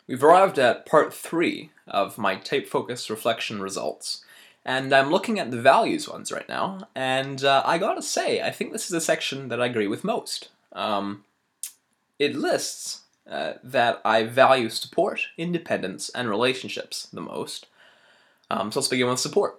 We've arrived at part 3 of my type focus reflection results, and I'm looking at the values ones right now, and I gotta say, I think this is a section that I agree with most. It lists that I value support, independence, and relationships the most. So let's begin with support.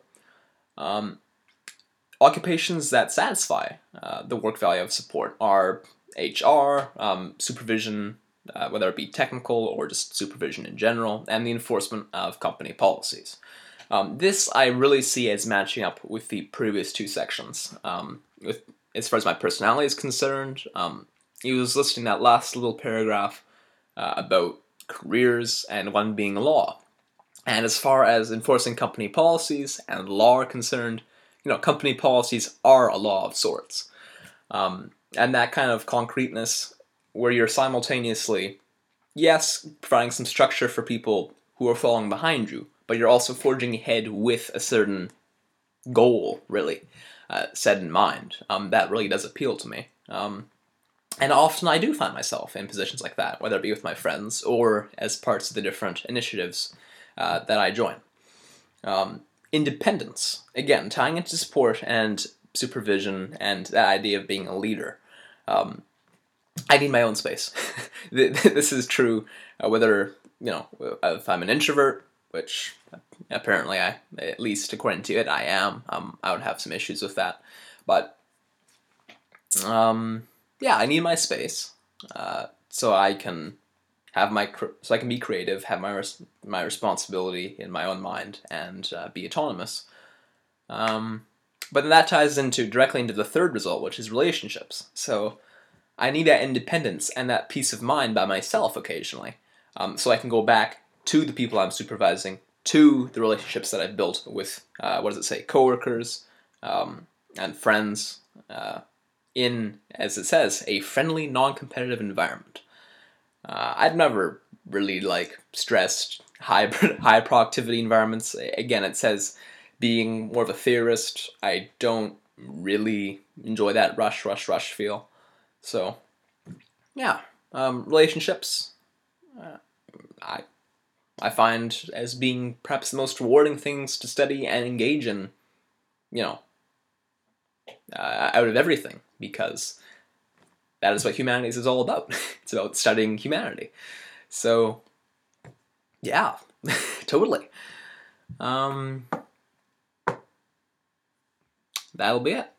Occupations that satisfy the work value of support are HR, supervision, whether it be technical or just supervision in general, and the enforcement of company policies. This I really see as matching up with the previous two sections. As far as my personality is concerned, he was listing that last little paragraph about careers and one being law. And as far as enforcing company policies and law are concerned, company policies are a law of sorts. And that kind of concreteness where you're simultaneously, yes, providing some structure for people who are following behind you, but you're also forging ahead with a certain goal, really, set in mind. That really does appeal to me. And often I do find myself in positions like that, whether it be with my friends or as parts of the different initiatives that I join. Independence, again, tying into support and supervision and that idea of being a leader. I need my own space. This is true whether, if I'm an introvert, which apparently at least according to it, I am. I would have some issues with that. But, yeah, I need my space so I can be creative, have my responsibility in my own mind, and be autonomous. But then that ties directly into the third result, which is relationships. So I need that independence and that peace of mind by myself occasionally, so I can go back to the people I'm supervising, to the relationships that I've built with, coworkers and friends, in, as it says, a friendly, non-competitive environment. I've never really stressed high productivity environments. Again, it says being more of a theorist, I don't really enjoy that rush feel. So, yeah, relationships, I find as being perhaps the most rewarding things to study and engage in, out of everything, because that is what humanities is all about. It's about studying humanity. So, yeah, totally. That'll be it.